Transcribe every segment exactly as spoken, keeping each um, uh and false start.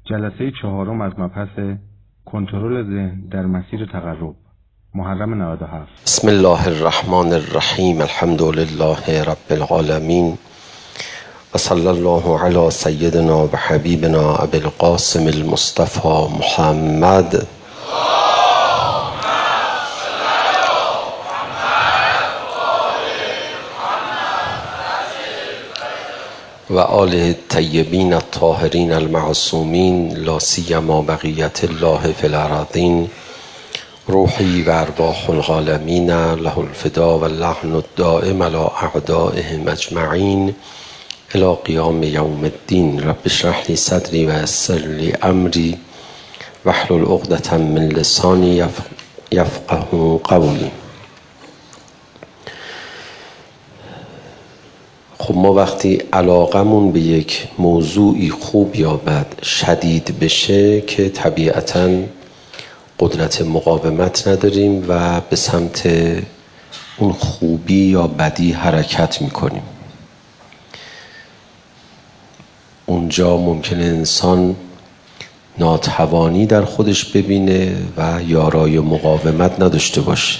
جلسه چهارم از مبحث کنترل ذهن در مسیر تقرب، محرم نود و هفت. بسم الله الرحمن الرحیم. الحمد لله رب العالمین و صلی الله علی سیدنا و حبیبنا ابی القاسم المصطفى محمد و آله الطیبین الطاهرین المعصومین لا سیما بقیت الله فی الارضین روحی و ارواح العالمین له الفدا و اللعن الدائم علی اعدائهم اجمعین الی قیام یوم الدین. رب اشرح لی صدری و یسر لی امری واحلل عقدة من لسانی یفقهوا قولی. خب ما وقتی علاقمون به یک موضوعی خوب یا بد شدید بشه که طبیعتاً قدرت مقاومت نداریم و به سمت اون خوبی یا بدی حرکت میکنیم. اونجا ممکنه انسان ناتوانی در خودش ببینه و یارای مقاومت نداشته باشه.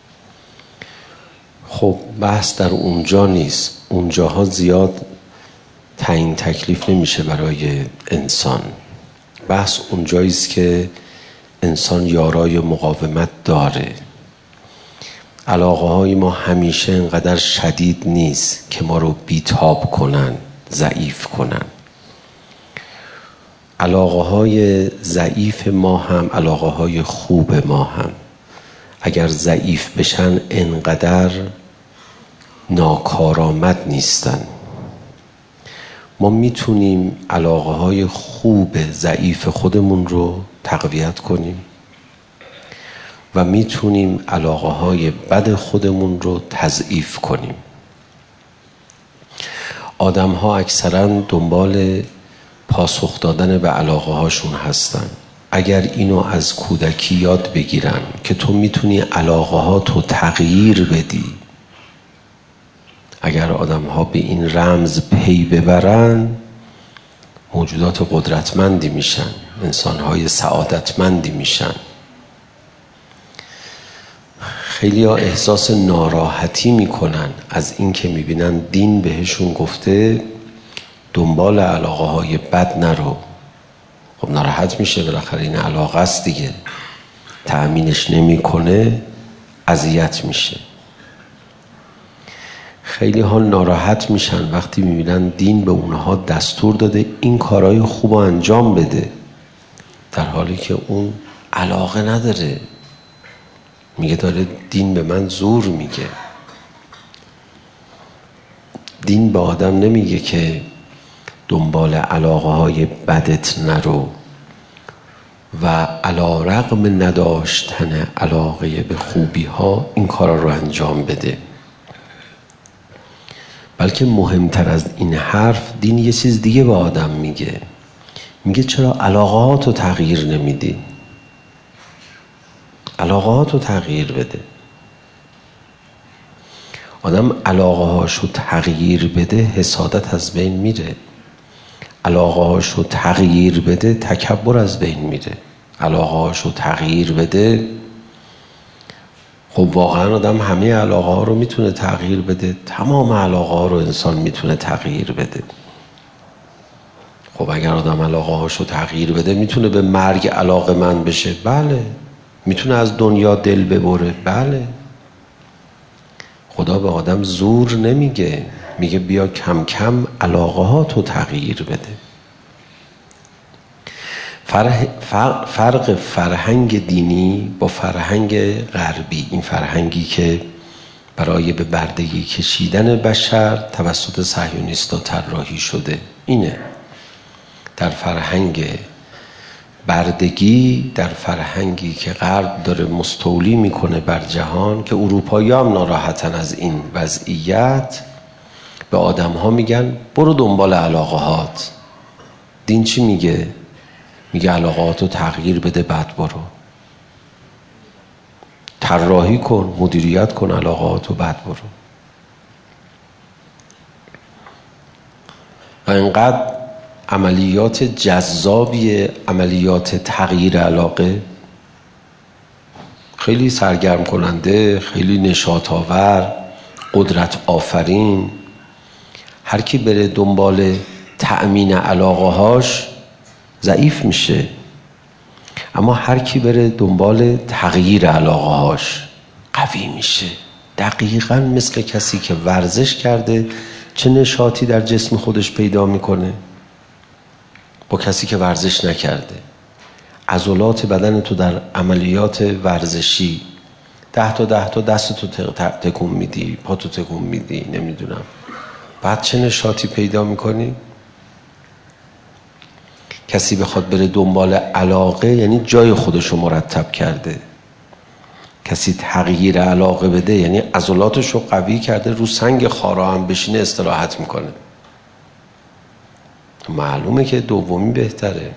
خب بحث در اونجا نیست. اونجاها زیاد تعیین تکلیف نمیشه برای انسان. بحث اونجاییست که انسان یارای مقاومت داره. علاقه های ما همیشه انقدر شدید نیست که ما رو بیتاب کنن، ضعیف کنن. علاقه های ضعیف ما هم علاقه های خوب ما هم اگر ضعیف بشن انقدر ناکارآمد نیستن. ما میتونیم علاقه های خوب ضعیف خودمون رو تقویت کنیم و میتونیم علاقه های بد خودمون رو تضعیف کنیم. آدم ها اکثرا دنبال پاسخ دادن به علاقه هاشون هستن. اگر اینو از کودکی یاد بگیرن که تو میتونی علاقه ها تو تغییر بدی، اگر آدم ها به این رمز پی ببرن موجودات قدرتمندی میشن، انسان های سعادتمندی میشن. خیلی ها احساس ناراحتی میکنن از این که میبینن دین بهشون گفته دنبال علاقه های بد نرو. خب ناراحت میشه، بالاخره این علاقه است دیگه، تأمینش نمیکنه اذیت میشه. خیلی ها ناراحت میشن وقتی میبینن دین به اونها دستور داده این کارهای خوب انجام بده، در حالی که اون علاقه نداره. میگه داره دین به من زور میگه. دین به آدم نمیگه که دنبال علاقه های بدت نرو و علی رغم نداشتن علاقه به خوبی ها این کارا رو انجام بده. بلکه مهمتر از این حرف دین یه چیز دیگه به آدم میگه. میگه چرا علاقاتو تغییر نمیدی؟ علاقاتو تغییر بده. آدم علاقه هاشو تغییر بده حسادت از بین میره. علاقه هاشو تغییر بده تکبر از بین میره. علاقه هاشو تغییر بده، خب واقعا آدم همه علاقه ها رو میتونه تغییر بده. تمام علاقه ها رو انسان میتونه تغییر بده. خب اگر آدم علاقه هاشو تغییر بده میتونه به مرگ علاقه من بشه، بله. میتونه از دنیا دل ببره، بله. خدا به آدم زور نمیگه، میگه بیا کم کم علاقه ها تو تغییر بده. فرق فرهنگ دینی با فرهنگ غربی، این فرهنگی که برای به بردگی کشیدن بشر توسط صهیونیستا طراحی شده، اینه. در فرهنگ بردگی، در فرهنگی که غرب داره مستولی میکنه بر جهان، که اروپایی هم ناراحتن از این وضعیت، به آدم ها میگن برو دنبال علاقه هات. دین چی میگه؟ میگه علاقه هاتو تغییر بده، بعد برو طراحی کن، مدیریت کن علاقه هاتو، بعد برو. و انقدر عملیات جذابی، عملیات تغییر علاقه، خیلی سرگرم کننده، خیلی نشاط آور، قدرت آفرین. هر کی بره دنبال تأمین علاقه هاش ضعیف میشه، اما هر کی بره دنبال تغییر علاقه هاش قوی میشه. دقیقاً مثل کسی که ورزش کرده چه نشاطی در جسم خودش پیدا میکنه با کسی که ورزش نکرده. عضلات بدن تو در عملیات ورزشی ده تا ده تا دست تو تکون میدی، پا تو تکون میدی، نمیدونم بعد چه نشاطی پیدا میکنی. کسی بخواد بره دنبال علاقه یعنی جای خودشو مرتب کرده. کسی تغییر علاقه بده یعنی عضلاتشو قوی کرده، رو سنگ خارا هم بشینه استراحت میکنه. معلومه که دومی بهتره.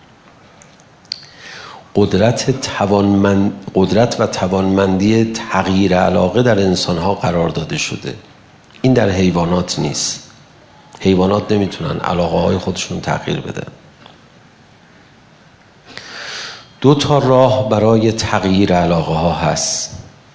قدرت توانمند قدرت و توانمندی تغییر علاقه در انسانها قرار داده شده. این در حیوانات نیست. حیوانات نمیتونن علاقه های خودشون تغییر بدن. دو تا راه برای تغییر علاقه ها هست.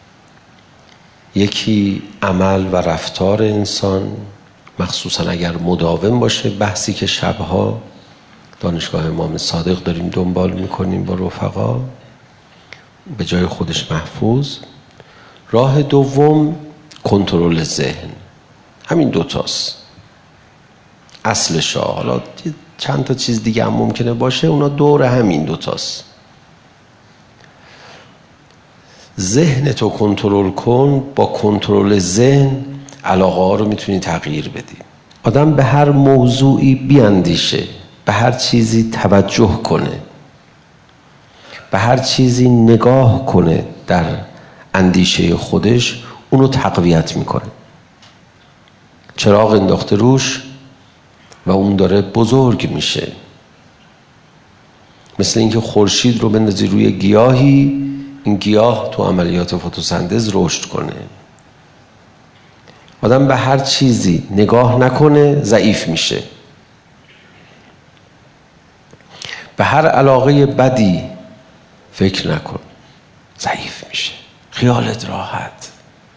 یکی عمل و رفتار انسان، مخصوصا اگر مداوم باشه، بحثی که شبها دانشگاه امام صادق داریم دنبال میکنیم با رفقا، به جای خودش محفوظ. راه دوم کنترل ذهن. همین دوتاست اصلش ها. حالا چند تا چیز دیگه هم ممکنه باشه، اونا دور همین دوتاست. ذهن تو کنترل کن، با کنترل ذهن علاقه ها رو میتونی تغییر بدی. آدم به هر موضوعی بیاندیشه، به هر چیزی توجه کنه، به هر چیزی نگاه کنه در اندیشه خودش، اونو تقویت میکنه. چراغ انداخته روش و اون داره بزرگ میشه. مثل اینکه خورشید رو بندازی روی گیاهی، این گیاه تو عملیات فتوسنتز رشد کنه. آدم به هر چیزی نگاه نکنه ضعیف میشه. به هر علاقه بدی فکر نکن، ضعیف میشه، خیالت راحت.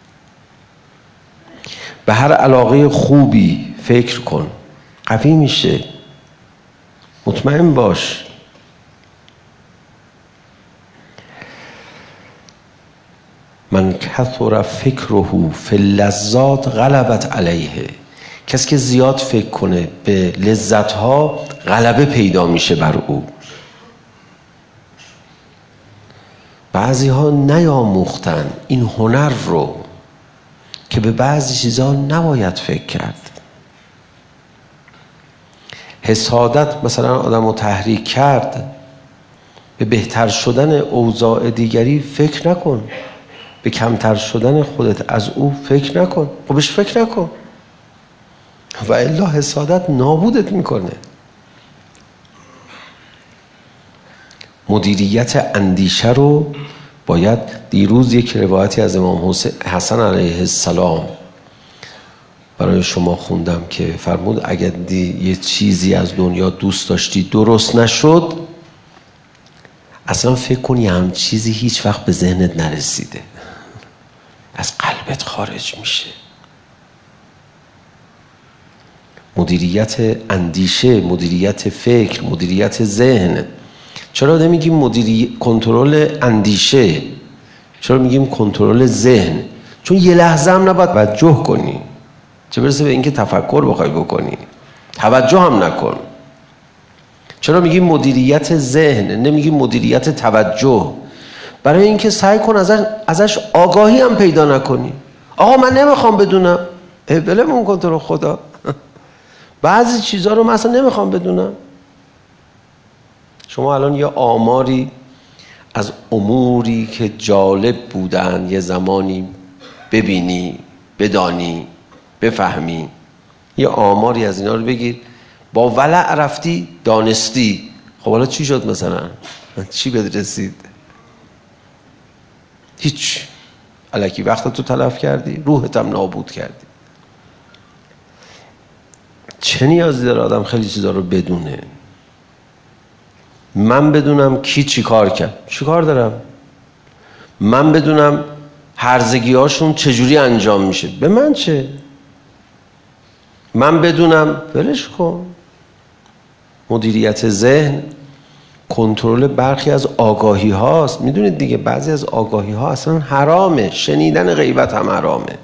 به هر علاقه خوبی فکر کن، قوی میشه، مطمئن باش. من کثر فکره فی اللذات غلبت علیه. کسی که زیاد فکر کنه به لذتها غلبه پیدا میشه بر او. بعضی ها نیاموختن این هنر رو که به بعضی چیزها نباید فکر کرد. حسادت مثلا آدم رو تحریک کرد، به بهتر شدن اوضاع دیگری فکر نکن، به کمتر شدن خودت از او فکر نکن. و بهش فکر نکن و الا حسادت نابودت میکنه. مدیریت اندیشه رو باید، دیروز یک روایتی از امام حسن علیه السلام برای شما خوندم که فرمود اگر یه چیزی از دنیا دوست داشتی درست نشد، اصلا فکر کنی هم چیزی هیچ وقت به ذهنت نرسیده، از قلبت خارج میشه. مدیریت اندیشه، مدیریت فکر، مدیریت ذهن. چرا نمیگیم مدیری کنترل اندیشه؟ چرا میگیم کنترل ذهن؟ چون یه لحظه هم نباید توجه کنی، چه برسه به اینکه تفکر بخوای بکنی، توجه هم نکن. چرا میگیم مدیریت ذهن نمیگیم مدیریت توجه؟ برای اینکه سعی کن ازش ازش آگاهی هم پیدا نکنی. آقا من نمیخوام بدونم، ولمون کن تو رو خدا. بعضی چیزها رو من اصلا نمیخوام بدونم. شما الان یه آماری از اموری که جالب بودن یه زمانی ببینی، بدانی، بفهمی، یه آماری از اینا رو بگیر، با ولع رفتی دانستی، خب حالا چی شد؟ مثلا چی بهت رسید؟ هیچ. الکی وقت تو تلف کردی، روحت هم نابود کردی. چه نیازی داره آدم خیلی چیزا رو بدونه؟ من بدونم کی چی کار کرد، چی کار دارم؟ من بدونم هرزگی هاشون چجوری انجام میشه، به من چه؟ من بدونم ولش کن. مدیریت ذهن کنترل برخی از آگاهی هاست. میدونید دیگه بعضی از آگاهی ها اصلا حرامه، شنیدن غیبت هم حرامه.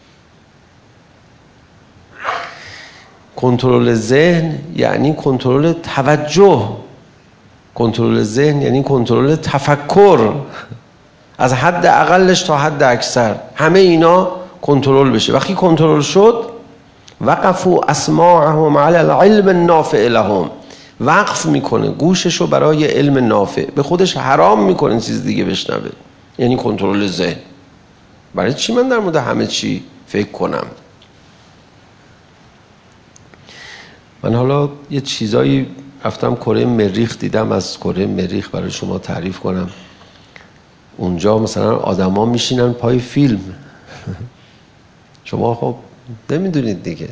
کنترل ذهن یعنی کنترل توجه، کنترل ذهن یعنی کنترل تفکر، از حد اقلش تا حد اکثر همه اینا کنترل بشه. وقتی کنترل شد وقفوا اسماعهم علی العلم النافع لهم، وقف میکنه گوششو برای علم نافع، به خودش حرام میکنه چیز دیگه بشنوه. یعنی کنترل ذهن. برای چی من در مورد همه چی فکر کنم؟ من حالا یه چیزایی رفتم کره مریخ دیدم، از کره مریخ برای شما تعریف کنم. اونجا مثلا آدما میشینن پای فیلم شما خب نمیدونید دیگه،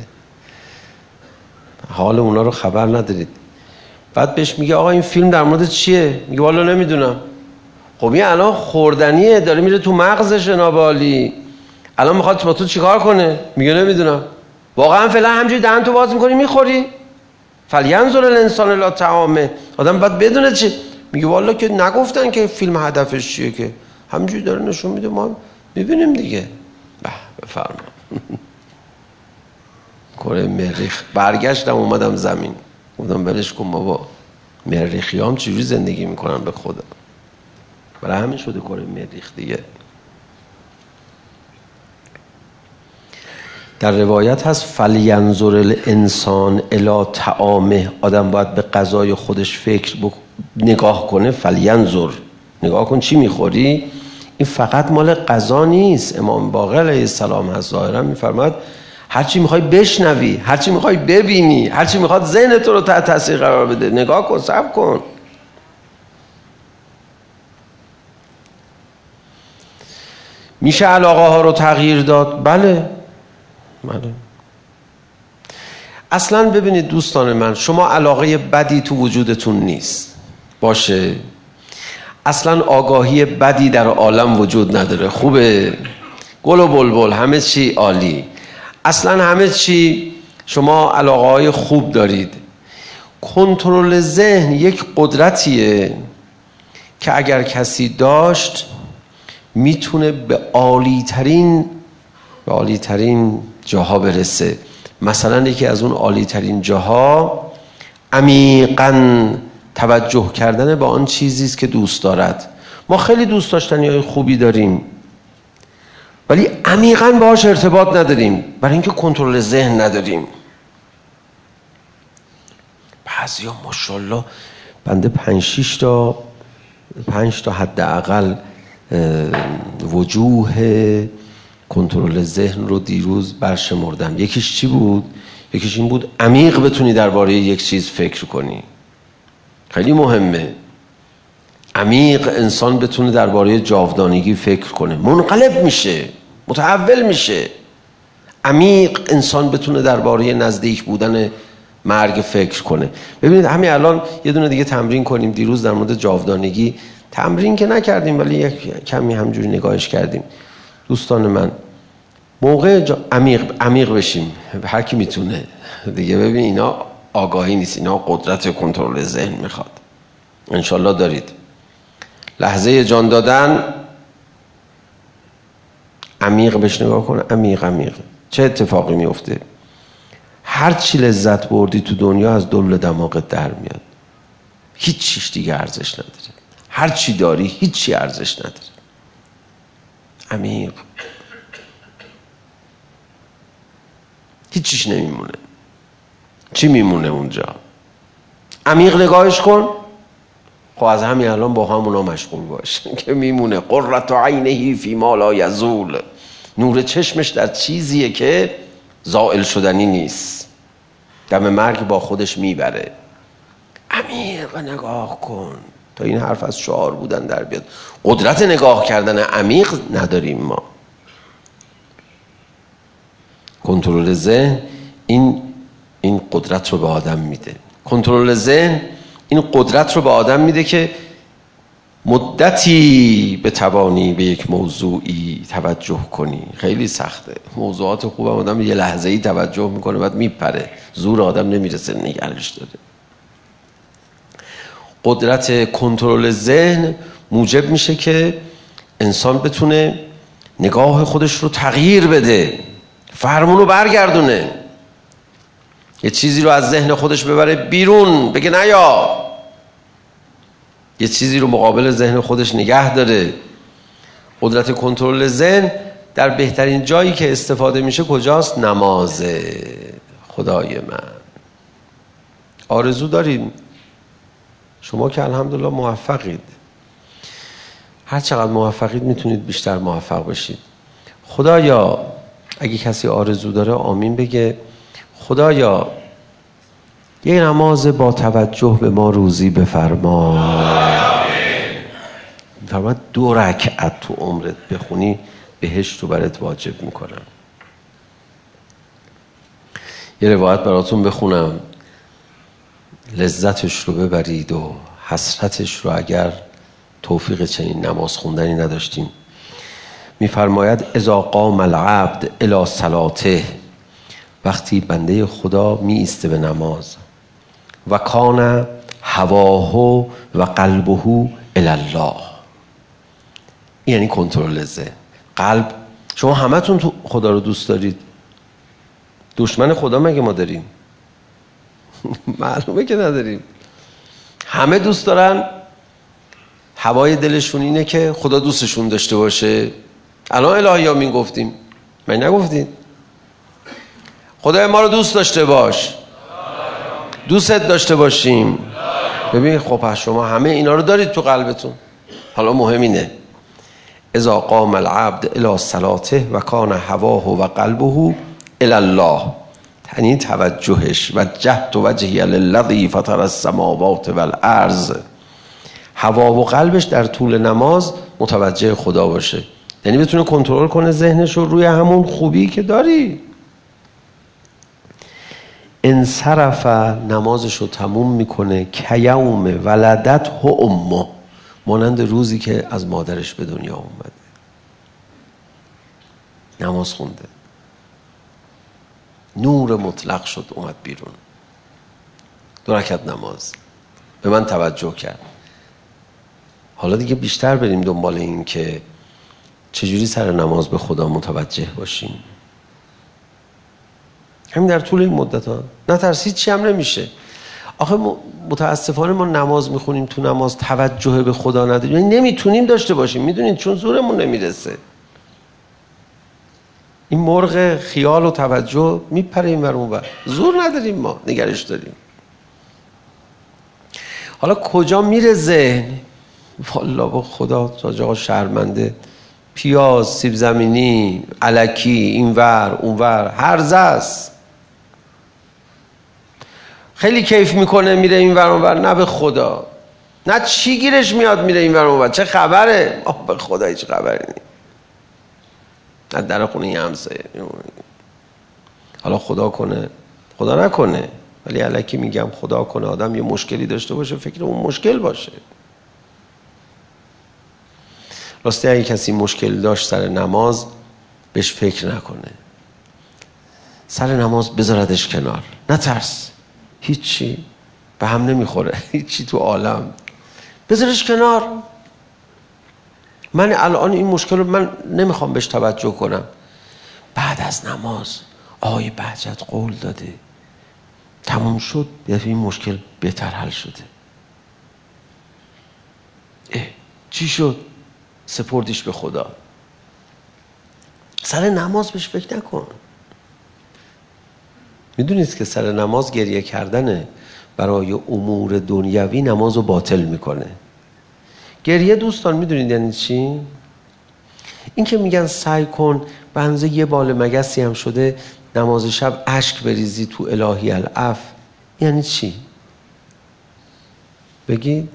حال اونا رو خبر ندارید. بعد بهش میگه آقا این فیلم در مورد چیه؟ میگه والا نمیدونم. خب این الان خوردنیه، داره میره تو مغزش جناب عالی، الان میخواد با تو چیکار کنه؟ میگه نمیدونم. واقعا فعلا همینجوری دهن تو باز میکنی میخوری؟ فلینظر الانسان الی طعامه. آدم باید بدونه چی. میگه والا که نگفتن که فیلم هدفش چیه، که همینجوری داره نشون میده، ما میبینیم دیگه. به بفرما. کره مریخ برگشتم اومدم زمین، گفتم بلش کن بابا، مریخیام چجوری زندگی میکنن به خدا. برای همین شده کره مریخ دیگه. در روایت هست فلینظر الانسان الی طعامه، آدم باید به غذای خودش فکر بک... نگاه کنه. فلینظر، نگاه کن چی میخوری. این فقط مال غذا نیست. امام باقر علیه السلام هست ظاهرا میفرماد هر چی میخوای بشنوی، هر چی میخوای ببینی، هر چی میخواد ذهن تو رو تحت تاثیر قرار بده، نگاه کن، صبر کن. میشه علاقه ها رو تغییر داد؟ بله بله. اصلا ببینید دوستان من، شما علاقه بدی تو وجودتون نیست باشه، اصلا آگاهی بدی در عالم وجود نداره، خوبه، گل و بلبل، همه چی عالی، اصلا همه چی شما علاقه های خوب دارید. کنترل ذهن یک قدرتیه که اگر کسی داشت میتونه به عالی ترین به عالی ترین جاها برسه. مثلا یکی از اون عالی ترین جاها عمیقاً توجه کردن به آن چیزی است که دوست دارد. ما خیلی دوست داشتنی های خوبی داریم ولی عمیقاً باهاش ارتباط نداریم، برای اینکه کنترل ذهن نداریم. بعضیا ماشاءالله بنده پنج شش تا پنج تا حداقل وجوه کنترل ذهن رو دیروز برشمردم. یکیش چی بود؟ یکیش این بود عمیق بتونی درباره یک چیز فکر کنی. خیلی مهمه. عمیق انسان بتونه درباره جاودانگی فکر کنه، منقلب میشه، متحول میشه. عمیق انسان بتونه درباره نزدیک بودن مرگ فکر کنه. ببینید همین الان یه دونه دیگه تمرین کنیم. دیروز در مورد جاودانگی تمرین که نکردیم ولی یک کمی همجوری نگاهش کردیم. دوستان من موقع جا... عمیق عمیق بشیم، هر کی میتونه دیگه. ببین اینا آگاهی نیست، اینا قدرت کنترل ذهن میخواد. انشالله دارید. لحظه جان دادن عمیق بهش نگاه کن. عمیق عمیق چه اتفاقی میفته؟ هر چی لذت بردی تو دنیا از دل دماغت در میاد. هیچ چیز دیگه ارزش نداره. هر چی داری هیچ چی ارزش نداره. عمیق هیچ چیش نمیمونه. چی میمونه اونجا؟ عمیق نگاهش کن. خب از همین الان با همونا مشغول باش که میمونه. قرة عینه فی ما لا یزول، نور چشمش در چیزیه که زائل شدنی نیست، دم مرگ با خودش میبره. عمیق نگاه کن تا این حرف از شعار بودن در بیاد. قدرت نگاه کردن عمیق نداریم ما. کنترل ذهن این این قدرت رو به آدم میده. کنترل ذهن این قدرت رو به آدم میده که مدتی بتوانی به یک موضوعی توجه کنی. خیلی سخته. موضوعات خوب آدم یه لحظه‌ای توجه میکنه بعد میپره، زور آدم نمیرسه نگرش داره. قدرت کنترل ذهن موجب میشه که انسان بتونه نگاه خودش رو تغییر بده، فرمون رو برگردونه، یه چیزی رو از ذهن خودش ببره بیرون، بگه نیا، یه چیزی رو مقابل ذهن خودش نگه داره. قدرت کنترل ذهن در بهترین جایی که استفاده میشه کجاست؟ نمازه. خدای من آرزو داریم، شما که الحمدلله موفقید، هر چقدر موفقید میتونید بیشتر موفق بشید. خدایا اگه کسی آرزو داره آمین بگه. خدایا یه نماز با توجه به ما روزی بفرما. فرما دو رکعت تو عمرت بخونی بهشت رو برات واجب میکنم. یه روایت براتون بخونم لذتش رو ببرید و حسرتش رو اگر توفیق چنین نماز خوندنی نداشتیم. میفرماید اذا قام العبد الی صلاته، وقتی بنده خدا می ایسته به نماز، و کان هواه و قلبه الی الله، یعنی کنترل ذهن. قلب، شما همتون تو خدا رو دوست دارید، دشمن خدا مگه ما داریم؟ معلومه که نداریم. همه دوست دارن، هوای دلشون اینه که خدا دوستشون داشته باشه. الان الهیامین گفتیم، من نگفتید؟ خدای ما رو دوست داشته باش، دوستت داشته باشیم. ببین خب شما همه اینا رو دارید تو قلبتون. حالا مهم اینه اذا قام العبد الی صلاته و کان هواه و قلبه الی الله، یعنی توجهش و جهت و وجهی للذی فطر السماوات والارض، هوا و قلبش در طول نماز متوجه خدا باشه، یعنی بتونه کنترل کنه ذهنش رو روی همون خوبی که داری. انصرف، نمازش رو تموم میکنه کیوم ولدت ه امه، مانند روزی که از مادرش به دنیا اومده. نماز خونده، نور مطلق شد اومد بیرون. دو رکعت نماز، به من توجه کرد. حالا دیگه بیشتر بریم دنبال این که چجوری سر نماز به خدا متوجه باشیم. همین در طول این مدت ها نترسید، چی هم نمیشه. آخه متاسفانه ما نماز میخونیم، تو نماز توجه به خدا نداریم، یعنی نمیتونیم داشته باشیم، میدونید، چون زورمون نمیرسه. این مرغ خیال و توجه میپره این ور اون ور، زور نداریم ما نگرش داریم. حالا کجا میره ذهن؟ والله با خدا تا جا شرمنده، پیاز، سیب زمینی، الکی، این ور اون ور، هرزه است. خیلی کیف میکنه میره این ور اون ور، نه به خدا، نه چی گیرش میاد میره این ور اون ور، چه خبره؟ آه به خدا هیچ خبری نیست. نه در خونه یه همسایه. حالا خدا کنه خدا نکنه، ولی الکی میگم خدا کنه آدم یه مشکلی داشته باشه فکر اون مشکل باشه. راستی اگه کسی مشکل داشت سر نماز بهش فکر نکنه، سر نماز بذاردش کنار، نترس، هیچی به هم نمیخوره، هیچی تو عالم، بذارش کنار. من الان این مشکل رو من نمیخوام بهش توجه کنم. بعد از نماز آقای بهجت قول داده تموم شد، این مشکل بهتر حل شده. اه چی شد؟ سپردیش به خدا. سر نماز بهش فکر نکن. میدونید که سر نماز گریه کردنه برای امور دنیوی نماز رو باطل میکنه. گریه دوستان میدونید یعنی چی؟ این که میگن سعی کن به اندازه یه بال مگسی هم شده نماز شب اشک بریزی تو الهی العف، یعنی چی؟ بگید.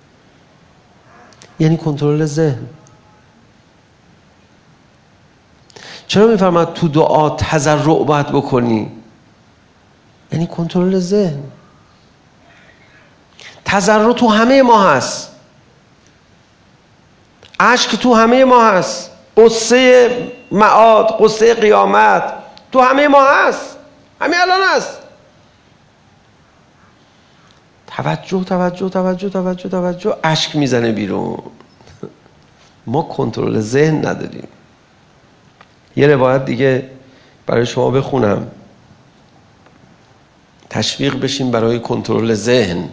یعنی کنترل ذهن. چرا میفرماد تو دعا تضرع باید بکنی؟ یعنی کنترل ذهن. تضرع تو همه ما هست، اشک تو همه ما هست، قصه معاد، قصه قیامت تو همه ما هست، همه الان هست. توجه توجه توجه توجه توجه اشک میزنه بیرون. ما کنترل ذهن نداریم. یه روایت دیگه برای شما بخونم، تشویق بشیم برای کنترل ذهن.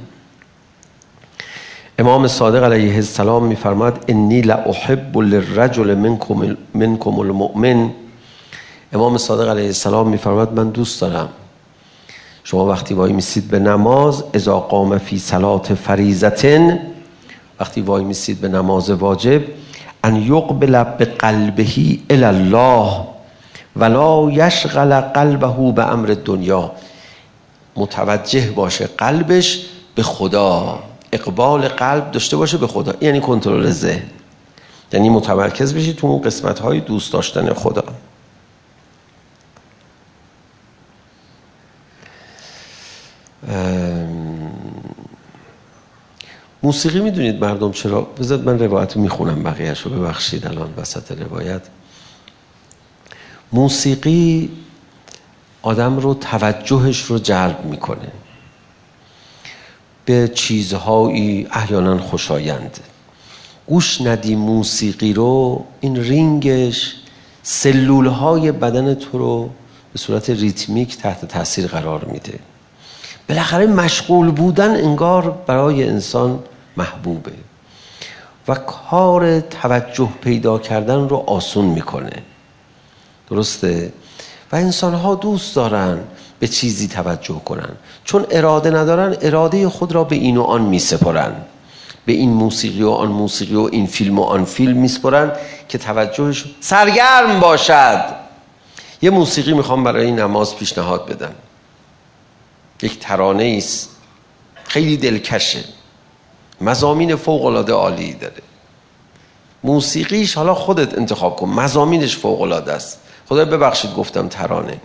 امام صادق علیه السلام میفرماد انی لاحب للرجل منکم منکم المؤمن. امام صادق علیه السلام میفرماد من دوست دارم شما وقتی وای میسید به نماز، اذا قام فی صلات فریضة، وقتی وای میسید به نماز واجب، ان یقبل بقلبه الی الله ولا یشغل قلبه به امر دنیا. متوجه باشه قلبش به خدا، اقبال قلب داشته باشه به خدا، یعنی کنترل ذهن، یعنی متمرکز بشی تو اون قسمت های دوست داشتن خدا. موسیقی میدونید مردم چرا، بذارید من روایت رو میخونم بقیه‌اش رو، ببخشید الان وسط روایت. موسیقی آدم رو توجهش رو جلب میکنه به چیزهایی احیانا خوشایند. گوش ندی موسیقی رو، این رینگش سلولهای بدن تو رو به صورت ریتمیک تحت تاثیر قرار میده. بالاخره مشغول بودن انگار برای انسان محبوبه و کار توجه پیدا کردن رو آسون میکنه. درسته؟ و انسان‌ها دوست دارن به چیزی توجه کنن، چون اراده ندارن اراده خود را به این و آن میسپرن، به این موسیقی و آن موسیقی و این فیلم و آن فیلم میسپرن که توجهش سرگرم باشد. یه موسیقی میخوام برای نماز پیشنهاد بدم، یک ترانه است خیلی دلکشه، مضامین فوق‌العاده عالی داره. موسیقیش حالا خودت انتخاب کن، مضامینش فوق‌العاده است. خدا ببخشید گفتم ترانه.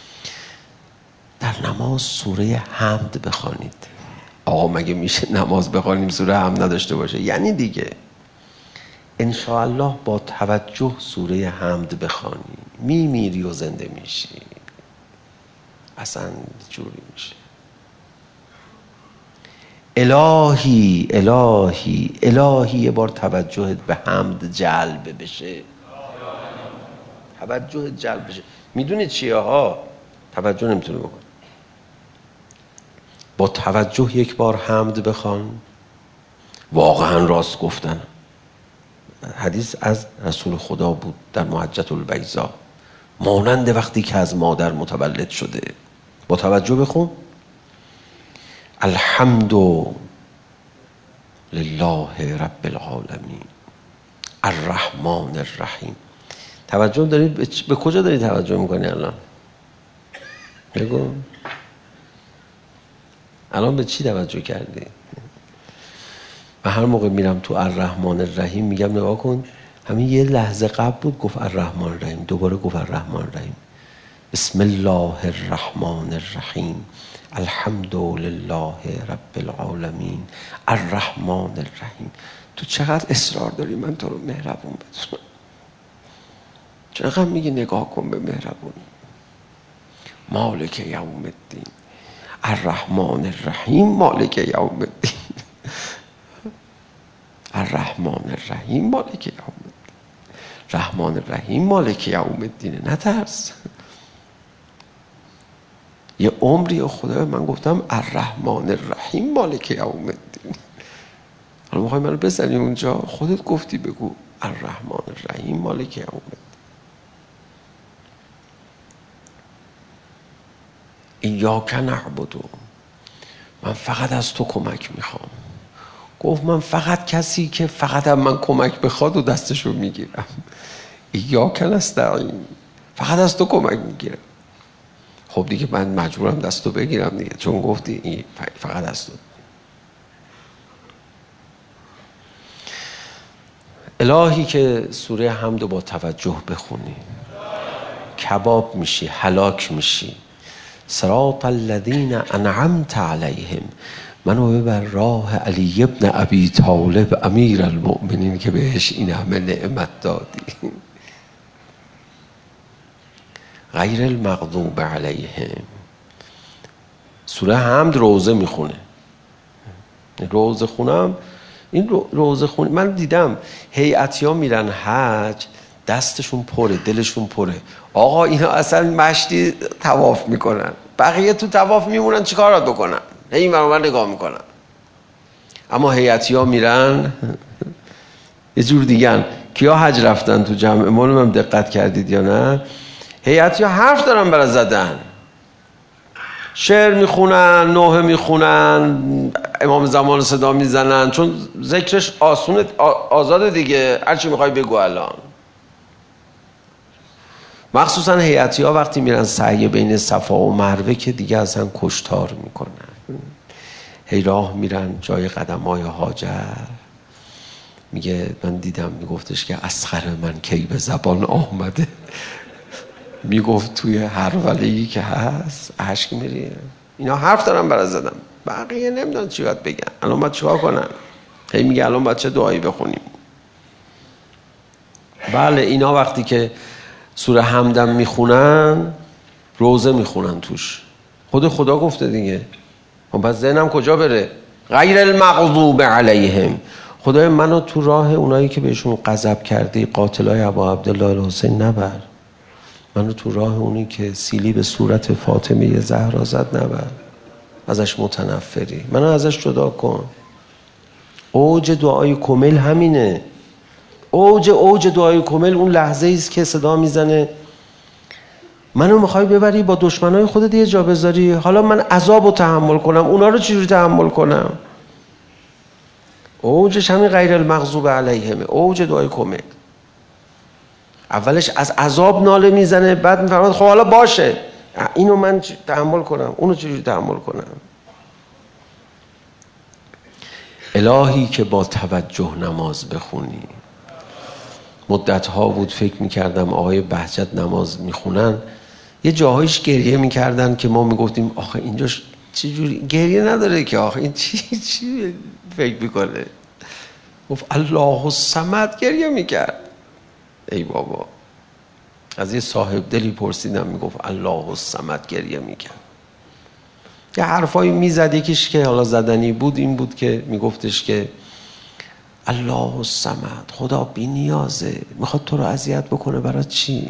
در نماز سوره حمد بخوانید. آقا مگه میشه نماز بخوانیم سوره حمد نداشته باشه؟ یعنی دیگه انشاءالله با توجه سوره حمد بخوانی میمیری و زنده میشی، اصلا جوری میشه. الهی الهی الهی یه بار توجهت به حمد جلب بشه، توجه جلب بشه. میدونید چیه ها؟ توجه نمیتونه بکن. با توجه یک بار حمد بخوان. واقعا راست گفتن. حدیث از رسول خدا بود در محجة البیضاء، مانند وقتی که از مادر متولد شده. با توجه بخون. الحمد لله رب العالمین الرحمن الرحیم. توجه دارید؟ به کجا داری توجه میکنی الان؟ بگو الان به چی توجه کردی؟ و هر موقع میرم تو الرحمن الرحیم میگم نگاه کن، همین یه لحظه قبل بود گفت الرحمن الرحیم، دوباره گفت الرحمن الرحیم. بسم الله الرحمن الرحیم الحمد لله رب العالمین الرحمن الرحیم. تو چقدر اصرار داری من تو رو مهربون بدونم؟ چقدر میگی نگاه کن به مهربون؟ مالک یوم الدین الرحمن الرحیم مالک یوم الدین الرحمن الرحیم مالک یوم الدین رحمان الرحیم مالک یوم الدین. نترس، یه عمری خدا من گفتم الرحمن الرحیم مالک یوم الدین. حالا میخوای منو بزنی اونجا؟ خودت گفتی بگو الرحمن الرحیم مالک یوم الدین. ایاک نعبد، من فقط از تو کمک میخوام. گفت من فقط کسی که فقط هم من کمک بخواد و دستشو میگیرم. ایاک نستعین، فقط از تو کمک میگیرم. خب دیگه من مجبورم دستو بگیرم دیگه، چون گفتی این فقط از تو. الهی که سوره حمد با توجه بخونی کباب میشی، هلاک میشی. صراط الذین انعمت علیهم، منو ببر راه علی ابن ابی طالب امیر المؤمنین که بهش این همه نعمت دادی. غیر المغضوب علیهم. سوره حمد روزه میخونه، روزه خونم این روزه خون. من دیدم هیئتیا میرن حج دستشون پره دلشون پره، آقا اینا اصلا مشتی طواف میکنن، بقیه تو طواف میمونن چیکارات بکنن، این برابر نگاه میکنن. اما هیئتیا میرن یه جور دیگه. کیا حج رفتن تو جمع ما هم دقت کردید یا نه؟ هیئتیا حرف دارن برای زدن، شعر میخونن، نوحه میخونن، امام زمان صدا میزنن، چون ذکرش آسونه، آزاده دیگه، هرچی میخوای بگو الان. مخصوصا هیئتیا وقتی میرن سعی بین صفا و مروه که دیگه اصلا کشتار میکنن. هی راه میرن جای قدمای هاجر، میگه من دیدم میگفتش که اسخر من کی به زبان آمده، میگفت توی هر ولی که هست اشک میریه. اینا حرف دارن برای زدن، بقیه نمیدونن چی باید بگن، الان باید چیکار کنن. هی میگه الان باید چه دعایی بخونیم. بله اینا وقتی که سوره حمدم میخونن روزه میخونن توش، خود خدا گفته دیگه. پس ذهنم کجا بره؟ غیر المغضوب علیهم. خدای منو تو راه اونایی که بهشون غضب کردی، قاتلای ابا عبدالله الحسین نبر، منو تو راه اونی که سیلی به صورت فاطمه زهرا زد نبر، ازش متنفری، منو ازش جدا کن. اوج دعای کمیل همینه. اوج اوج دعای کمیل اون لحظه ایست که صدا میزنه منو میخوای ببری با دشمنای خودت یه جا بذاری، حالا من عذابو تحمل کنم، اونا رو چجوری تحمل کنم؟ اوجش همین غیر المغضوب علیهم، اوج دعای کمیل. اولش از عذاب ناله میزنه، بعد میفرماد خب حالا باشه اینو من تحمل کنم، اونو چجوری تحمل کنم؟ الهی که با توجه نماز بخونی. مدت ها بود فکر میکردم آقای بهجت نماز میخونن یه جاهایش گریه میکردن که ما میگفتیم آخه اینجاش چجوری گریه نداره که، آخه این چی چی فکر میکنه؟ گفت الله الصمد، گریه میکرد. ای بابا، از یه صاحب دلی پرسیدم میگفت الله الصمد، گریه میکرد. یه حرفایی میزد، یکیش که حالا زدنی بود این بود که میگفتش که الله الصمد، خدا بی نیازه، میخواد تو رو اذیت بکنه، برای چی؟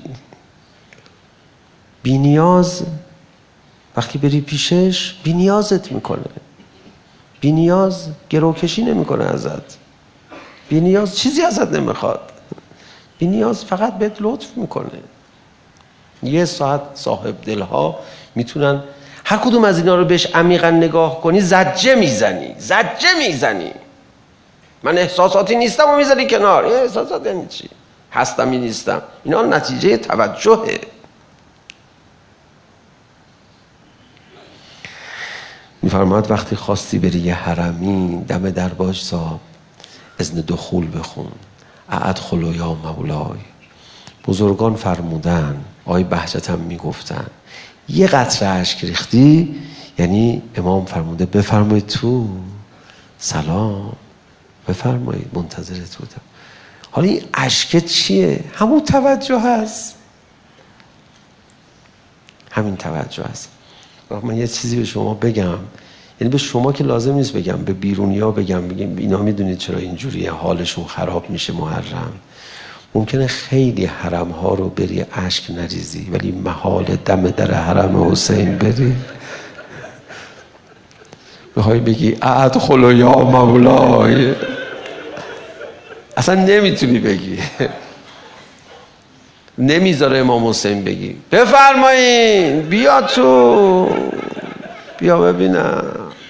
بی نیاز وقتی بری پیشش بی نیازت میکنه، بی نیاز گروکشی نمیکنه ازت، بی نیاز چیزی ازت نمیخواد، بی نیاز فقط بهت لطف میکنه. یه ساعت صاحب دلها میتونن هر کدوم از اینا رو بهش عمیقا نگاه کنی زجه میزنی، زجه میزنی. من احساساتی نیستم و میذاری کنار. این احساسات یعنی چی؟ هستمی نیستم، اینا نتیجه توجهه. میفرماد وقتی خواستی بری یه حرمی دم در باش صاحب اذن دخول بخون، ادخلوا یا مولای. بزرگان فرمودن، آقای بهجت هم میگفتن یه قطره اشک ریختی یعنی امام فرموده بفرمایید تو، سلام بفرمایید، منتظرت بودم. حالا این اشک چیه؟ همون توجه هست، همین توجه هست. من یه چیزی به شما بگم، یعنی به شما که لازم نیست بگم، به بیرونیا بگم، بگم اینا میدونید چرا اینجوریه، حالشون خراب میشه محرم. ممکنه خیلی حرم ها رو بری اشک نریزی ولی محال دم در حرم حسین بری بخوای بگی ادخلوا یا مولای، اصلا نمیتونی بگی، نمیذاره امام حسین بگی بفرمایین بیا تو، بیا ببینم.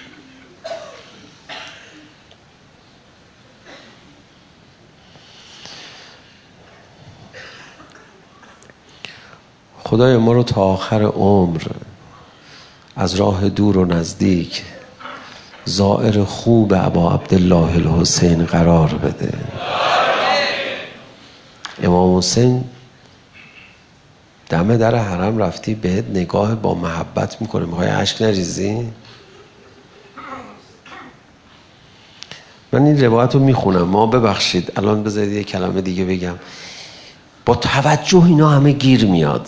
خدای ما رو تا آخر عمر از راه دور و نزدیک زائر خوب ابا عبدالله الحسین قرار بده. امام حسین دم در حرم رفتی بهت نگاه با محبت میکنه، میخوای اشک نریزی؟ من این روایت رو میخونم، ما ببخشید الان بذارید یه کلمه دیگه بگم. با توجه اینا همه گیر میاد.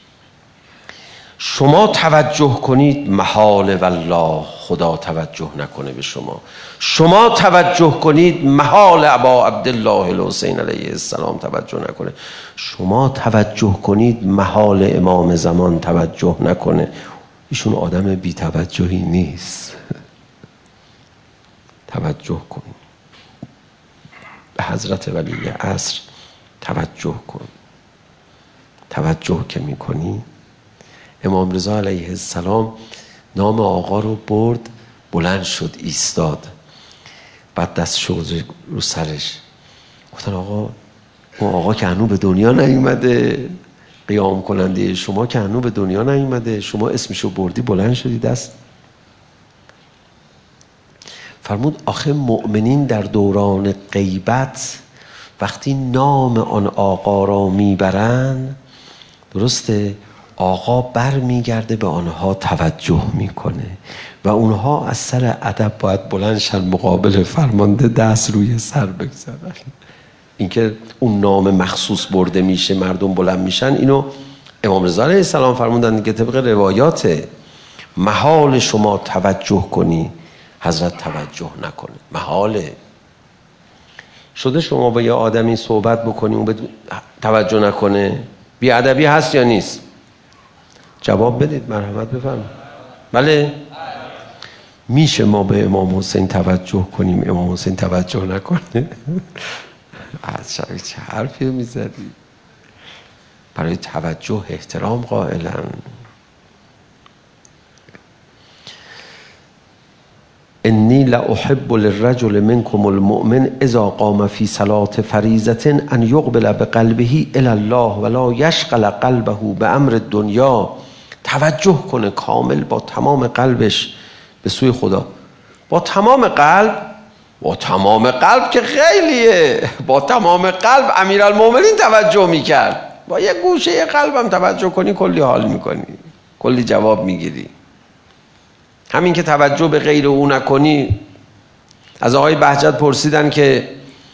شما توجه کنید محال والله خدا توجه نکنه به شما. شما توجه کنید محال ابا عبدالله الحسین علیه السلام توجه نکنه. شما توجه کنید محال امام زمان توجه نکنه. ایشون آدم بی توجهی نیست. توجه کن به حضرت ولی عصر، توجه کن. توجه که میکنی، امام رضا علیه السلام نام آقا رو برد، بلند شد ایستاد، بعد دست شد رو سرش. گفتن آقا، اون آقا که هنوز به دنیا نیومده، قیام کننده شما که هنوز به دنیا نیومده، شما اسمشو بردی بلند شدی دست. فرمود آخه مؤمنین در دوران غیبت وقتی نام آن آقا را میبرن، درسته آقا بر میگرده به آنها توجه میکنه و اونها از سر ادب باید بلند شن مقابل فرمانده دست روی سر بگذارن. اینکه اون نام مخصوص برده میشه مردم بلند میشن، اینو امام رضا علیه السلام فرمودن دیگه طبق روایات. محال شما توجه کنی حضرت توجه نکنه. محاله. شده شما با یه آدمی صحبت بکنی اون توجه نکنه، بی ادبی هست یا نیست؟ جواب بدید، مرحمت بفرمایید. بله. میشه ما به امام حسین توجه کنیم امام حسین توجه نکنه؟ از شبیه چه حرفی میزدی؟ برای توجه احترام قائلن. انی لاحب للرجل منکم المؤمن اذا قام فی صلاة فریضة ان یقبل بقلبه الی الله ولا یشغل قلبه بامر الدنیا. توجه کنه کامل با تمام قلبش به سوی خدا. با تمام قلب، با تمام قلب که خیلیه. با تمام قلب امیرالمومنین توجه میکرد. با یه گوشه قلبم توجه کنی کلی حال میکنی، کلی جواب میگیری. همین که توجه به غیر او نکنی. از آقای بهجت پرسیدن که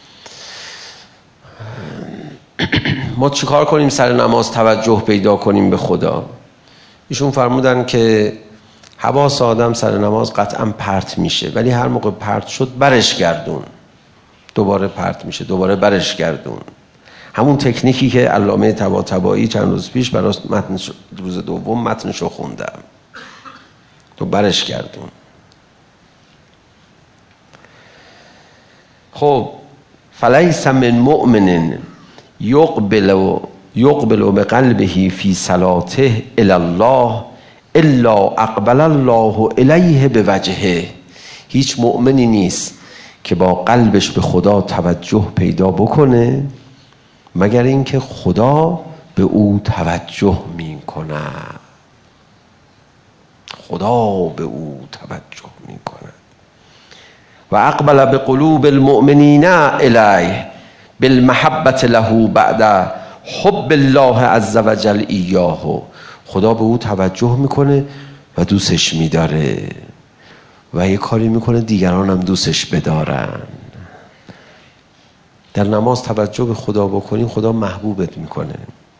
ما چیکار کنیم سر نماز توجه پیدا کنیم به خدا. ایشون فرمودن که حواس آدم سر نماز قطعا پرت میشه، ولی هر موقع پرت شد برش گردون، دوباره پرت میشه، دوباره برش گردون. همون تکنیکی که علامه طباطبایی چند روز پیش برای متن روز دوم متنشو خوندم، تو برش گردون. خب فلیس من مؤمن یقبل یقبل بقلبه فی صلاته الی الله الا اقبل الله الیه بوجهه. هیچ مؤمنی نیست که با قلبش به خدا توجه پیدا بکنه مگر اینکه خدا به او توجه میکنه. خدا به او توجه میکنه. و اقبل بقلوب المؤمنین الیه بالمحبت له بعد حب الله عز وجل ایاه. خدا به او توجه میکنه و دوستش میداره و یه کاری میکنه دیگران هم دوستش بدارن. در نماز توجه به خدا بکنی خدا محبوبت میکنه.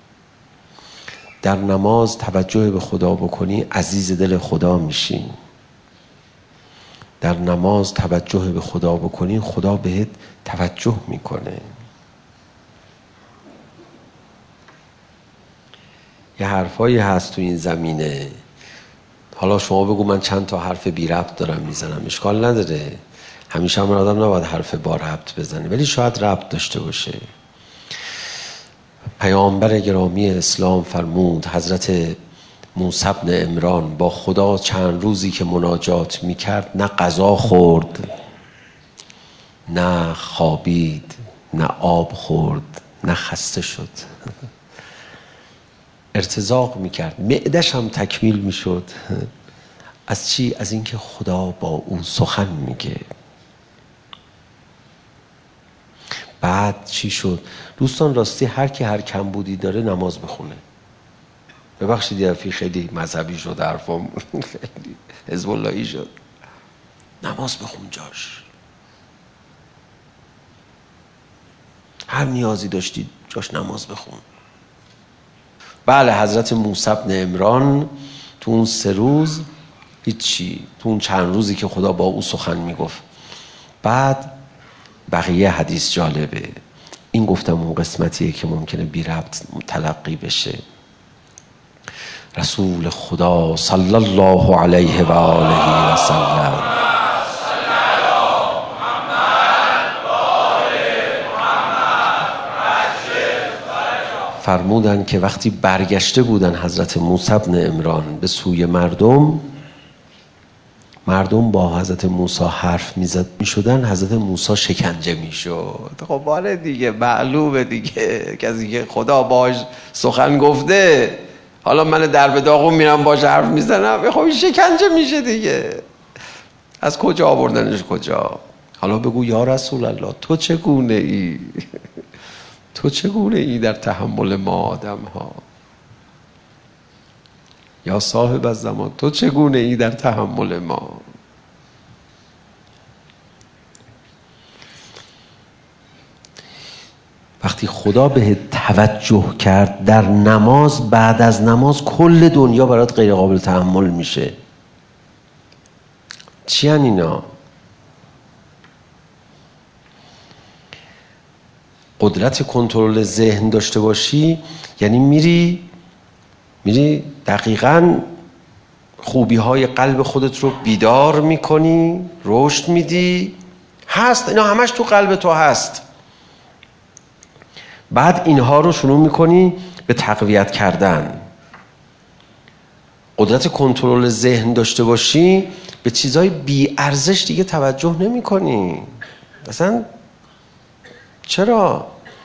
در نماز توجه به خدا بکنی عزیز دل خدا میشی. در نماز توجه به خدا بکنی خدا بهت توجه میکنه. یه حرفایی هست تو این زمینه. حالا شما بگو من چند تا حرف بی ربط دارم میزنم، اشکال نداره. همیشه هم آدم نباید حرف با ربط بزنه، ولی شاید ربط داشته باشه. پیامبر گرامی اسلام فرمود، حضرت موسی بن عمران با خدا چند روزی که مناجات میکرد نه غذا خورد، نه خوابید، نه آب خورد، نه خسته شد. ارتزاق میکرد، معدش هم تکمیل میشد. از چی؟ از اینکه خدا با او سخن میگه. بعد چی شد؟ دوستان راستی هر کی هر کمبودی داره نماز بخونه. ببخشید یه فی خیلی مذهبی شد حرفم، خیلی حزب اللهی شد. نماز بخون جاش، هر نیازی داشتید جاش نماز بخون. بله حضرت موسی بن عمران تو اون سه روز هیچی، تو اون چند روزی که خدا با او سخن میگفت. بعد بقیه حدیث جالبه. این گفتم اون قسمتیه که ممکنه بی ربط تلقی بشه. رسول خدا صلی الله علیه و آله و سلم فرمودن که وقتی برگشته بودن حضرت موسی بن عمران به سوی مردم، مردم با حضرت موسی حرف میزد میشدن، حضرت موسی شکنجه میشد. خب باره دیگه معلومه دیگه، کسی که خدا باش سخن گفته، حالا من در به داغون میرم باش حرف میزنم، خب شکنجه میشه دیگه. از کجا آوردنش کجا؟ حالا بگو یا رسول الله تو چگونه ای؟ تو چگونه ای در تحمل ما آدم ها؟ یا صاحب الزمان تو چگونه ای در تحمل ما؟ وقتی خدا به توجه کرد در نماز، بعد از نماز کل دنیا برات غیر قابل تحمل میشه. چی ان اینا؟ قدرت کنترل ذهن داشته باشی یعنی میری میری دقیقاً خوبی های قلب خودت رو بیدار میکنی، رشد میدی. هست اینا همش تو قلب تو هست. بعد اینها رو شروع میکنی به تقویت کردن. قدرت کنترل ذهن داشته باشی، به چیزای بی ارزش دیگه توجه نمی کنی. اصلا چرا؟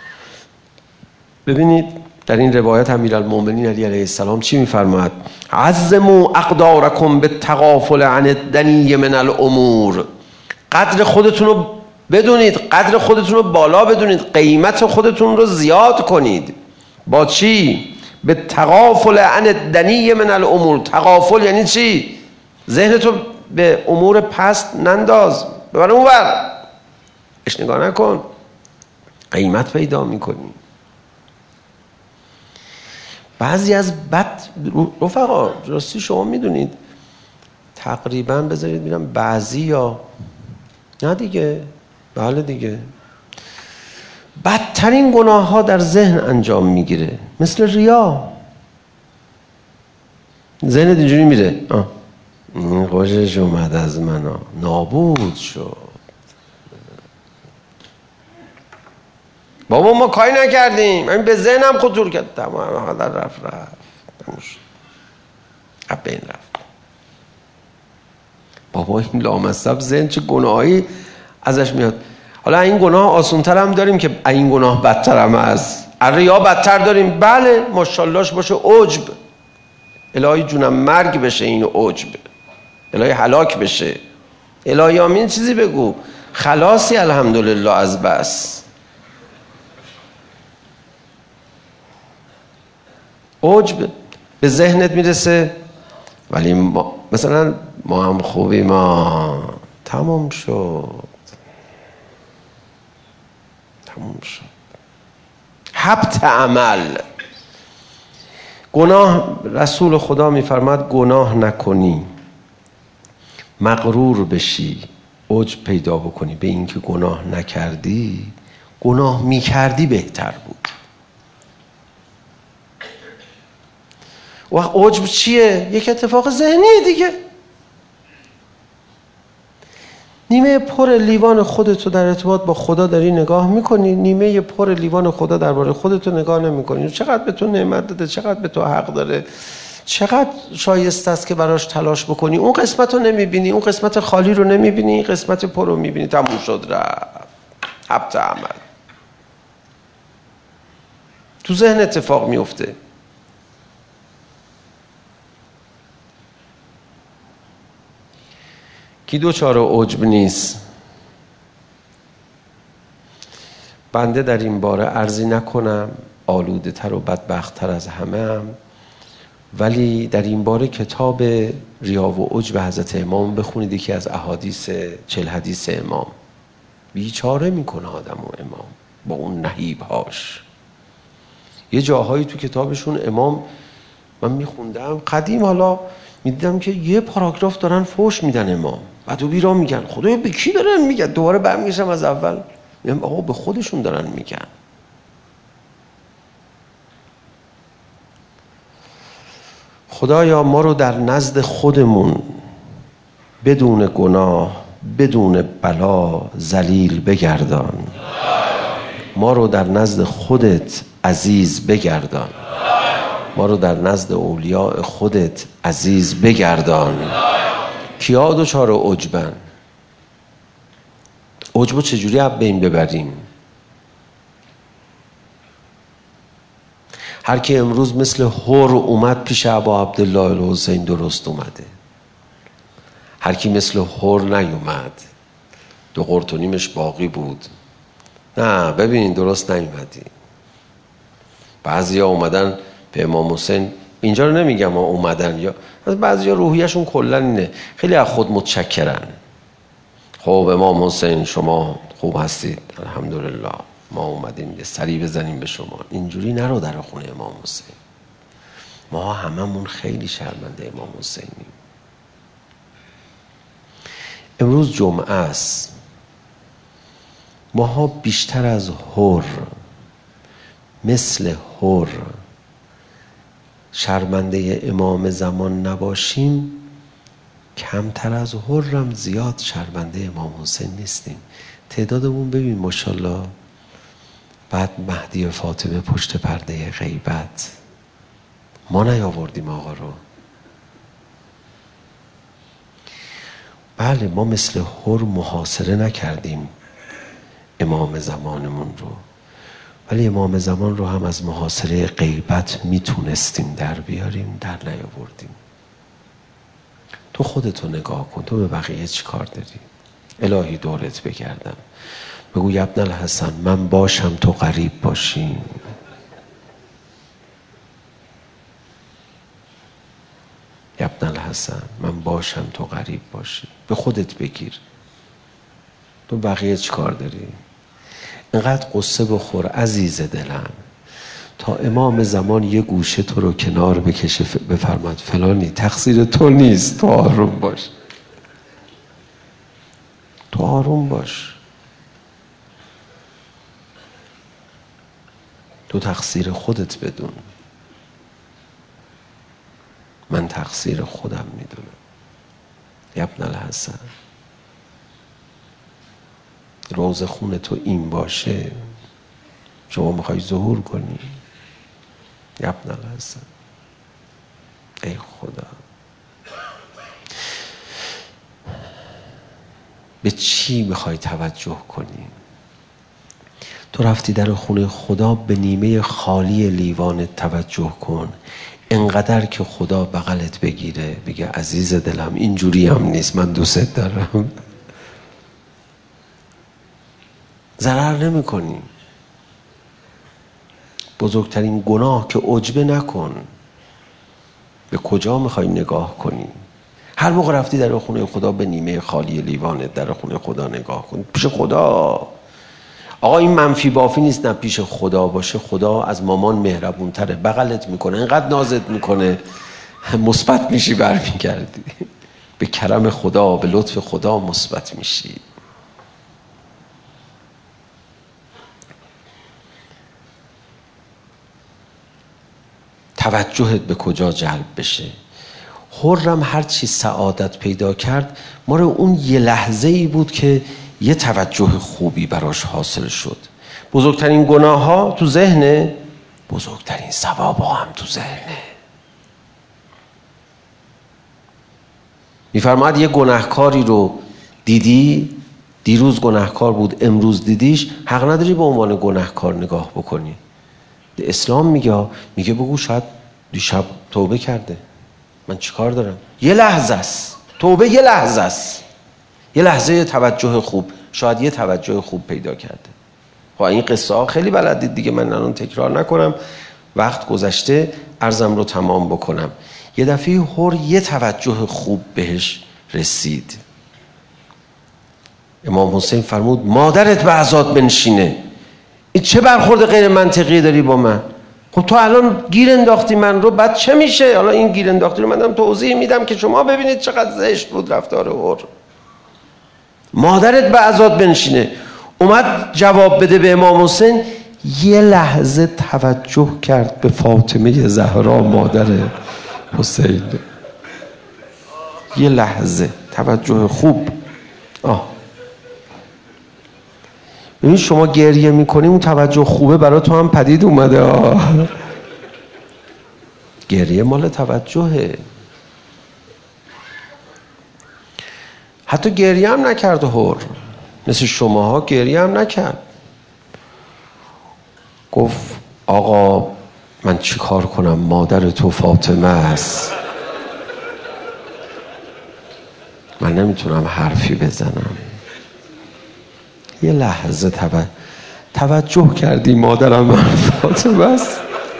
ببینید در این روایت امیرالمومنین علی علیه السلام چی میفرماید؟ عظموا اقدارکم بالتغافل عن الدنی من الامور. قدر خودتون رو بدونید، قدر خودتون رو بالا بدونید، قیمت خودتون رو زیاد کنید. با چی؟ به تغافل عن الدنی من الامور. تغافل یعنی چی؟ ذهنتو به امور پست ننداز، ببر اونور، اش نگاه نکن، قیمت پیدا میکنی. بعضی از بد رفقا، راستی شما میدونید تقریبا بذارید ببینم بعضی یا نه دیگه، بله دیگه، بدترین گناه ها در ذهن انجام میگیره، مثل ریا. ذهنت اینجوری میره، آه این خوشش اومد از من، نابود شد. بابا ما کاری نکردیم، من به ذهنم خطور کرد، تمام در رفت رفت اب بین رفت. بابا این لامصب ذهن چه گناهی ازش میاد. حالا این گناه آسان‌تر هم داریم که این گناه بدتر هم هست. ریا بدتر داریم، بله ماشاءاللهش باشه، عجب. الهی جونم مرگ بشه این عجب، الهی هلاک بشه، الهی آمین چیزی بگو، خلاصی الحمدلله از بس. عجب به ذهنت میرسه، ولی ما مثلا ما هم خوبی، ما تمام شد، تمام شد. حبط عمل. گناه، رسول خدا میفرماد گناه نکنی، مغرور بشی، عجب پیدا بکنی به این که گناه نکردی، گناه میکردی بهتر بود. و عجب چیه؟ یک اتفاق ذهنیه دیگه. نیمه پر لیوان خودتو در ارتباط با خدا داری نگاه میکنی، نیمه پر لیوان خدا درباره خودتو نگاه نمیکنی. چقدر به تو نعمت داده، چقدر به تو حق داره، چقدر شایسته است که براش تلاش بکنی. اون قسمت رو نمیبینی، اون قسمت خالی رو نمیبینی، این قسمت پر رو میبینی. تموم شد رفت. حبط عمل تو ذهن اتفاق میفته. کی دوچار عجب نیست؟ بنده در این باره عرضی نکنم، آلوده تر و بدبخت تر از همه هم. ولی در این باره کتاب ریا و عجب حضرت امام بخونید، یکی از احادیث چل حدیث امام. بیچاره میکنه آدم و امام با اون نهیبهاش. یه جاهایی تو کتابشون امام من میخوندم قدیم، حالا میدیدم که یه پاراگراف دارن فوش میدن امام، بعد و بیرا میگن خدایا به کی دارن میگن، دوباره برمیگشتم از اول میگم آقا به خودشون دارن میگن. خدایا ما رو در نزد خودمون بدون گناه بدون بلا ذلیل بگردان، ما رو در نزد خودت عزیز بگردان، ما رو در نزد اولیاء خودت عزیز بگردان. کیا دچار عجبن؟ عجبو چجوری از بین ببریم؟ هر کی امروز مثل هور اومد پیش ابا عبدالله الحسین درست اومده، هر کی مثل هور نیومد دو قرط و نیمش باقی بود، نه ببین درست نیومدی. بعضیا اومدن به امام حسین، اینجا رو نمیگم ما اومدن، یا بعضیا روحیشون کلا اینه خیلی از خود متشکرن. خب امام حسین شما خوب هستید الحمدلله، ما اومدیم یه سری بزنیم به شما. اینجوری نرو در خونه امام حسین. ما هممون خیلی شرمنده امام حسینیم. امروز جمعه است، ماها بیشتر از هور مثل هور شرمنده امام زمان نباشیم، کمتر از هورم زیاد شرمنده امام حسین نیستیم. تعدادمون ببین ماشاءالله. بعد مهدی و فاطمه پشت پرده غیبت، ما نیاوردیم آقا رو. بله ما مثل هور محاصره نکردیم امام زمانمون رو، ولی امام زمان رو هم از محاصره غیبت میتونستیم در بیاریم، در نیاوردیم. تو خودتو نگاه کن، تو به بقیه چی کار داری؟ الهی دورت بگردم، بگو ابن الحسن من باشم تو غریب باشی. ابن الحسن من باشم تو غریب باشی. به خودت بگیر، تو بقیه چی کار داری؟ اینقدر قصه بخور عزیز دلم تا امام زمان یه گوشه تو رو کنار بکشه بفرماد فلانی تقصیر تو نیست، تو آروم باش، تو آروم باش، تو تقصیر خودت بدون، من تقصیر خودم میدونم. ابن الحسن روز خون تو این باشه، شما میخوای ظهور کنی؟ ابن الحسن ای خدا، به چی میخوای توجه کنی؟ تو رفتی در خونه خدا، به نیمه خالی لیوانت توجه کن، انقدر که خدا بغلت بگیره بگه عزیز دلم اینجوری هم نیست، من دوست دارم. ضرر نمی کنی. بزرگترین گناه که عجبه نکن. به کجا میخوای نگاه کنی؟ هر موقع رفتی در خونه خدا به نیمه خالی لیوانت در خونه خدا نگاه کن، پیش خدا. آقا این منفی بافی نیست، نه پیش خدا باشه، خدا از مامان مهربون تره، بغلت میکنه، اینقدر نازت میکنه مثبت میشی، برمیگردی به کرم خدا، به لطف خدا مثبت میشی. توجهت به کجا جلب بشه. حرم هر چی سعادت پیدا کرد ما رو اون یه لحظه ای بود که یه توجه خوبی براش حاصل شد. بزرگترین گناه ها تو ذهنه، بزرگترین ثواب ها هم تو ذهنه. میفرماد یه گناهکاری رو دیدی، دیروز گناهکار بود امروز دیدیش، حق نداری به عنوان گناهکار نگاه بکنی. اسلام میگه میگه بگو شاید دیشب توبه کرده، من چیکار دارم؟ یه لحظه است توبه، یه لحظه است، یه لحظه توجه خوب، شاید یه توجه خوب پیدا کرده. خب این قصه ها خیلی بلدید دیگه، من الان تکرار نکنم. وقت گذشته، عرضم رو تمام بکنم. یه دفعه هر یه توجه خوب بهش رسید. امام حسین فرمود مادرت به عزات بنشینه. این چه برخورد غیر منطقی داری با من؟ خب تو الان گیر انداختی من رو، بعد چه میشه؟ حالا این گیر انداختی رو من دارم توضیح میدم که شما ببینید چقدر زشت بود رفتار هر. مادرت به عزات بنشینه. اومد جواب بده به امام حسین، یه لحظه توجه کرد به فاطمه زهرا مادر حسین. یه لحظه توجه خوب. آه ببین شما گریه میکنی، اون توجه خوبه برای تو هم پدید اومده. آه. گریه مال توجهه. حتی گریه هم نکرد هر، مثل شماها گریه هم نکرد. گفت آقا من چی کار کنم، مادر تو فاطمه است، من نمیتونم حرفی بزنم. یه لحظه توجه, توجه کردی مادرم من فاطمه است،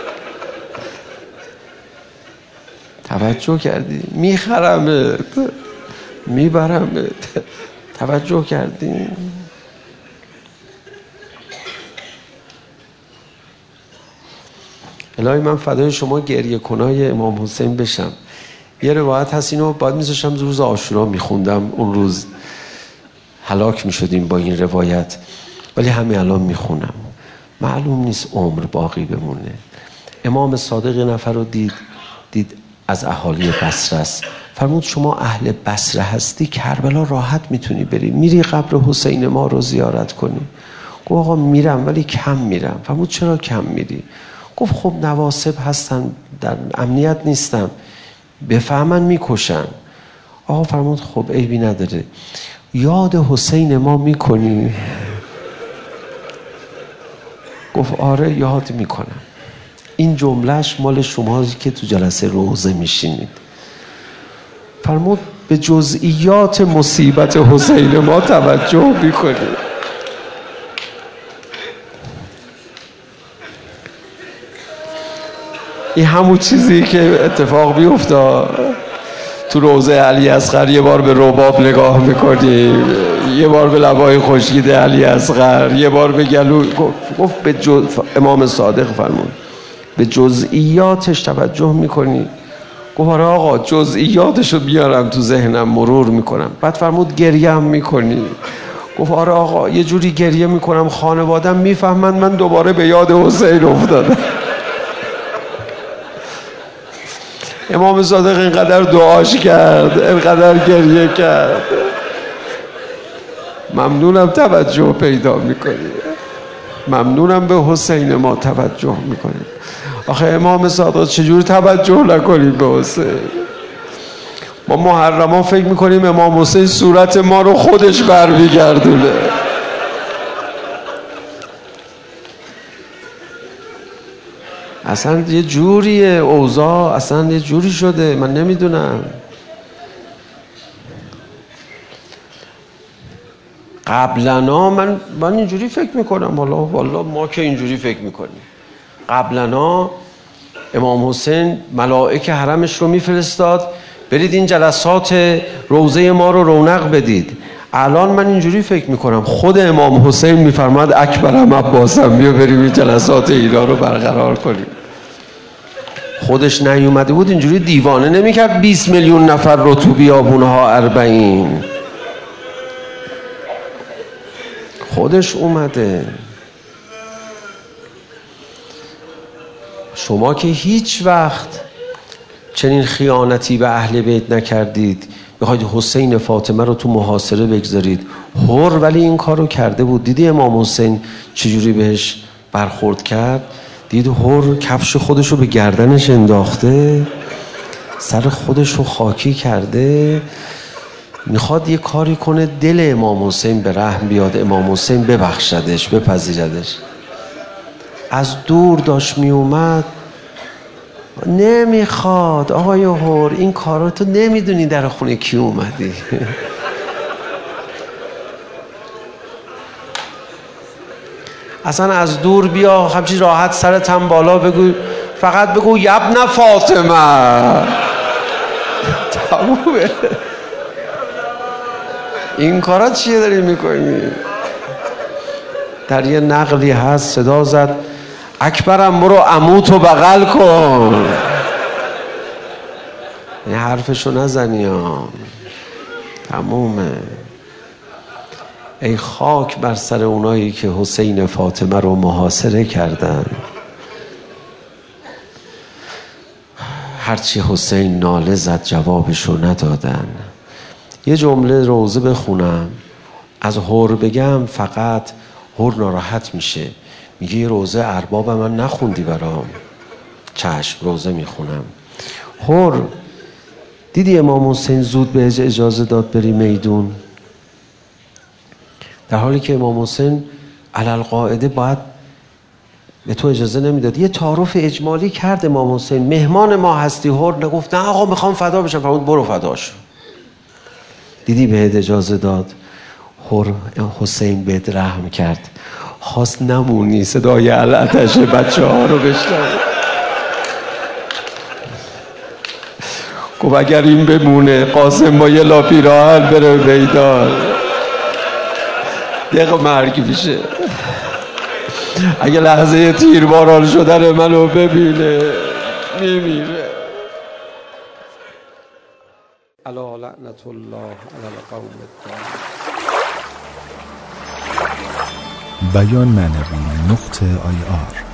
توجه کردی، میخرمت میبرمت، توجه کردی. الهی من فدای شما گریه کنای امام حسین بشم. یه روایت هست اینو باید میذاشم روز عاشورا میخوندم، اون روز هلاک میشدیم با این روایت، ولی همین الان میخونم. معلوم نیست عمر باقی بمونه. امام صادق نفر رو دید دید از اهالی بصره است. فرمود شما اهل بصره هستی، کربلا راحت میتونی بری، میری قبر حسین ما رو زیارت کنی. گفت آقا میرم ولی کم میرم. فرمود چرا کم میری؟ گفت خب نواسب هستن، در امنیت نیستم، بفهمن میکشن. آقا فرمود خب عیبی نداره، یاد حسین ما میکنی؟ گفت آره یاد میکنم. این جملهش مال شماست که تو جلسه روزه میشینید. فرمود به جزئیات مصیبت حسین ما توجه میکنید. این همون چیزی که اتفاق بیفته تو روزه علی اصغر، یه بار به رباب نگاه میکنی، یه بار به لبای خشکیده علی اصغر، یه بار به گلو. گفت به جز... امام صادق فرمود به جزئیاتش توجه میکنی؟ گفت آره آقا جزئیاتشو بیارم تو ذهنم مرور میکنم. بعد فرمود گریه هم میکنی؟ گفت آره آقا یه جوری گریه میکنم خانوادم میفهمن من دوباره به یاد حسین افتادم. امام صادق اینقدر دعاش کرد، اینقدر گریه کرد. ممنونم توجه پیدا میکنی، ممنونم به حسین ما توجه میکنی. آخه امام صادق چجور توجه نکنیم به حسین؟ ما محرما فکر میکنیم امام حسین صورت ما رو خودش برمیگردونه. اصلا یه جوریه اوضاع، اصلا یه جوری شده، من نمیدونم. قبلنا من من اینجوری فکر میکنم، والا والا ما که اینجوری فکر میکنیم. قبلنا امام حسین ملائکه حرمش رو میفرستاد برید این جلسات روضه ما رو رونق بدید. الان من اینجوری فکر میکنم خود امام حسین میفرماد اکبرم عباسم بیا بریم این جلسات اینا رو برقرار کنیم. خودش نیومده بود اینجوری دیوانه نمیکرد بیست میلیون نفر رو تو بیابونها اربعین. خودش اومده. شما که هیچ وقت چنین خیانتی به اهل بیت نکردید، بخواید حسین فاطمه رو تو محاصره بگذارید. هر ولی این کار رو کرده بود. دیدی امام حسین چجوری بهش برخورد کرد؟ دید هر کفش خودش رو به گردنش انداخته، سر خودش رو خاکی کرده، میخواد یه کاری کنه دل امام حسین به رحم بیاد، امام حسین ببخشدش، بپذیردش. از دور داشت میومد، نمیخواد آقای هر این کارا تو نمیدونی در خونه کی اومدی. اصلا از دور بیا همچین راحت سرت هم بالا بگو فقط بگو یبن فاطمه. تمومه. این کارا چیه داری میکنی؟ در یه نقلی هست صدا زد اکبرم برو عموتو بغل کن. این حرفشو نزنی ها. تمومه. ای خاک بر سر اونایی که حسین فاطمه رو محاصره کردن. هرچی حسین ناله زد جوابشو ندادن. یه جمله روزه بخونم، از هور بگم فقط هور ناراحت میشه، میگه یه روزه ارباب من نخوندی برام. چشم روزه میخونم. هور دیدی امام حسین زود به اجازه داد بری میدون، در حالی که امام حسین علل قاعده باید به تو اجازه نمیداد. یه تعارف اجمالی کرد امام حسین، مهمان ما هستی. هور نگفت نه آقا میخوام فدا بشم، فرمود برو فداش. دیدی بهت اجازه داد. هور حسین بهت رحم کرد، خواست نمونی صدای العتش بچه ها رو بشنوی. گفت اگر این بمونه قاسم با یه لاپی راحل بره بیدار دقیقه مرگ میشه. اگه لحظه تیرباران شدن منو ببینه میمیره. الا لعنت الله علی القوم الظالمین. بیان معنوی نقطه آی آر